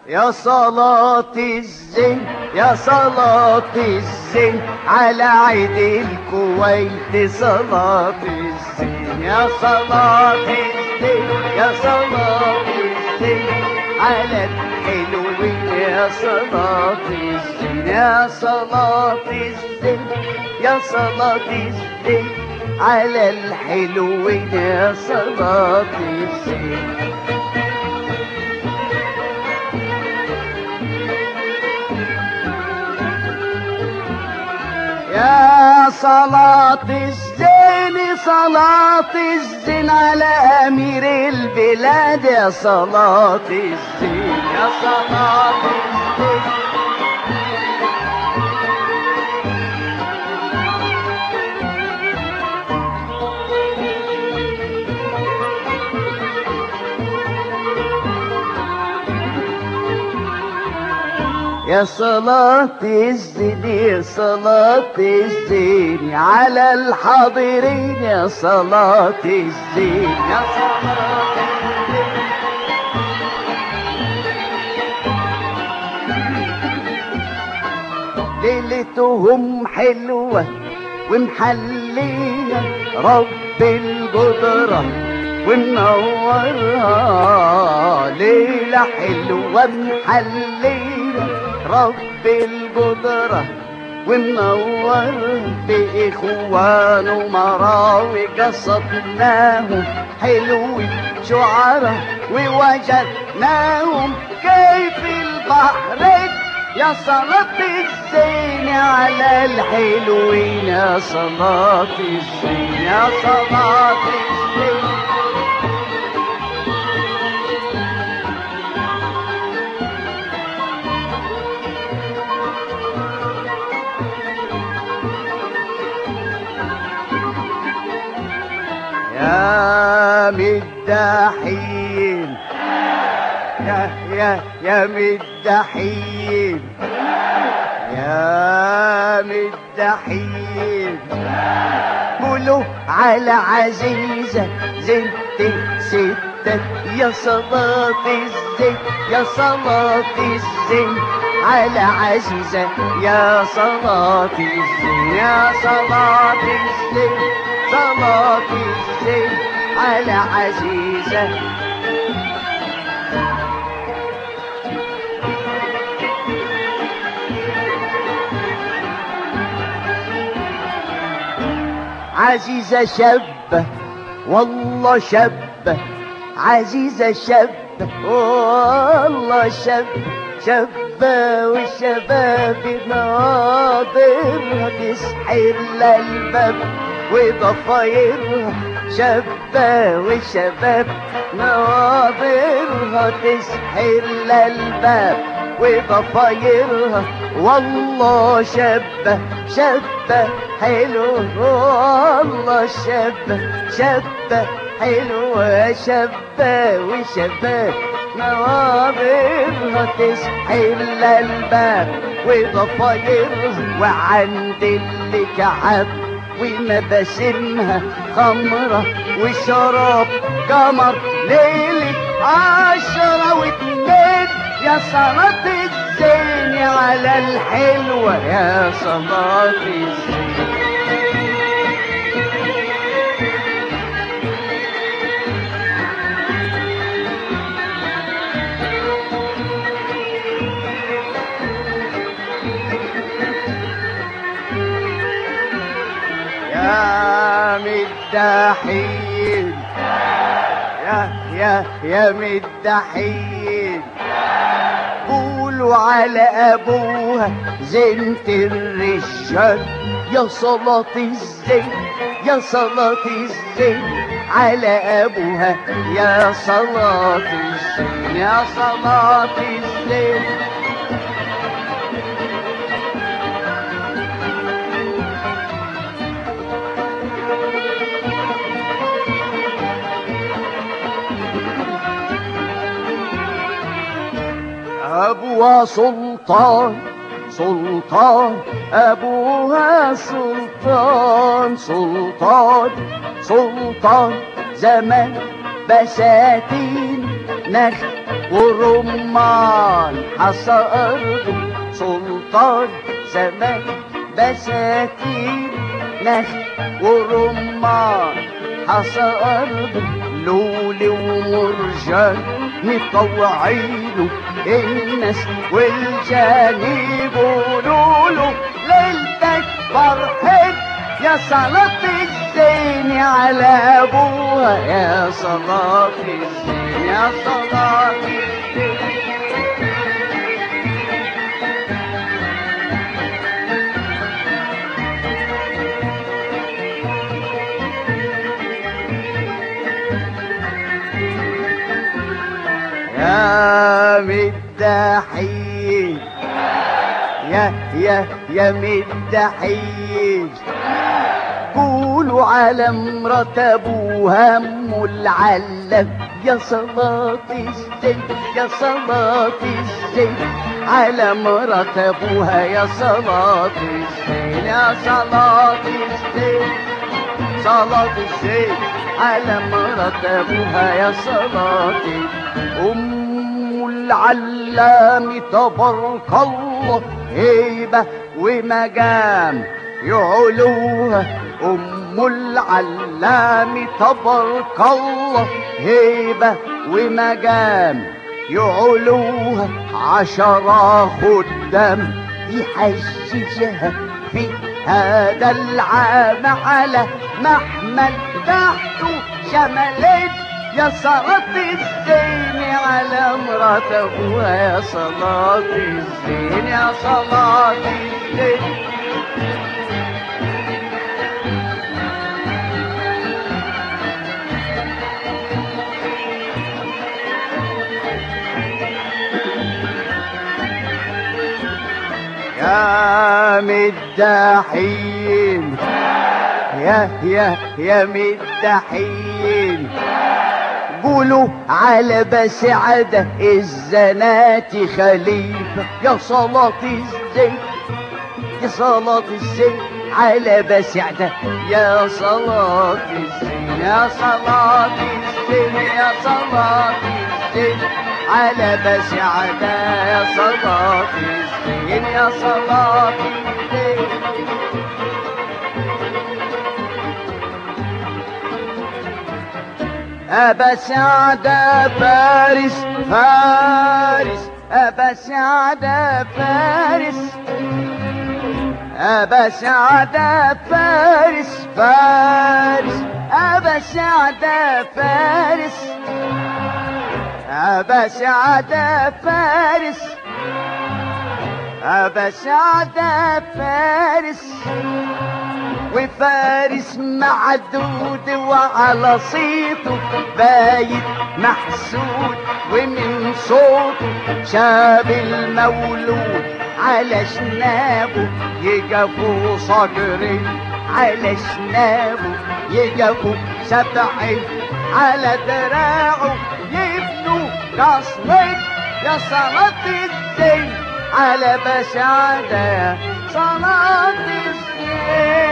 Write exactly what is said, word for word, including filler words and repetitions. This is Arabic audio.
يا صلاة الزين يا صلاة الزين على عيد الكويت صلاة الزين يا صلاة الزين يا صلاة الزين على الحلوين يا صلاة الزين يا صلاة الزين يا صلاة الزين على الحلوين يا صلاة الزين يا صلاة الزين صلاة الزين على أمير البلاد يا صلاة الزين يا صلاة الزين يا صلاة الزين يا صلاة الزين على الحاضرين يا صلاة الزين يا صلاة الزين ليلتهم حلوة ومحلية رب القدرة ومنورها ليلة حلوة محلية رب القدرة ومنور بإخوان مراوي قصدناهم حلوين شعراء ووجدناهم كيف البحرين يا صلاة الزين على الحلوين يا صلاة الزين يا صلاة الزين يا مداحين يا يا يا مداحين يا مداحين قولوا على عزيزة زنت ستة يا صلاة الزين يا صلاة الزين على عزيزة يا صلاة الزين يا صلاة الزين صلاة الزين على عزيزة عزيزة شابة والله شابة عزيزة شابة والله شابة شابة والشباب ناظرها تسحر للباب وضفايرها شابة والشباب ناظرها تسحر للباب وضفايرها والله شابة شابة حلوة والله شابة شابة حلوة شابة وشباب نواظرها تسحر للباب وضفايرها وعند اللي كعب ومباسمها خمرة وشراب قمر ليلة عشرة واتنين يا صلاة الزين على الحلوة يا صلاة الزين يا مداحين يا يا يا مداحين قولوا على ابوها زينة الرجال يا صلاة الزين يا صلاة الزين على ابوها يا صلاة الزين يا صلاة الزين أبوها سلطان سلطان أبوها سلطان سلطان سلطان زمان بساتين نخل ورمان حصى أرضه سلطان زمان. بساتين نخل ورمان حصى أرضه لولي ومرجان مطوعينه الناس والجان يقولوله ليلتك فرحت يا صلاة الزين على أبوها، يا صلاة الزين يا صلاة الزين. يا مدحين يا يا يا مدحين قولوا على مرات ابوها ام العلم يا صلاة الزين يا صلاة الزين على مرات ابوها، يا صلاة الزين يا صلاة الزين صلاة الزين على مرات ابوها، يا صلاة ام العلام تبارك الله هيبة ومقام يعلوها. ام العلام تبارك الله هيبة ومقام يعلوها. عشرة خدام يحججها في هذا العام على محمل تحته شملت، يا صلاة الزين على مرات ابوها، يا صلاة الزين يا صلاة الزين. يا مدحين يا يا يا مدحين قولوا على بسعدة الزناتي خليفة، يا صلاة الزين يا صلاة الزين على بسعدة، يا صلاة الزين يا صلاة الزين يا صلاة الزين على بسعدة، يا صلاة الزين يا صلاة الزين. أبا سعدة فارس فارس أبا سعدة فارس أبا سعدة فارس فارس أبا سعدة فارس أبا سعدة فارس أبا سعدة فارس وفارس معدود وعلى صيته بايت محسود، ومن صوته شاب المولود على شنابه يجفوا صقري، على شنابه يجفوا سبعي، على دراعه يبنوا قصرين، يا صلاة الزين على بسعدة، صلاة الزين.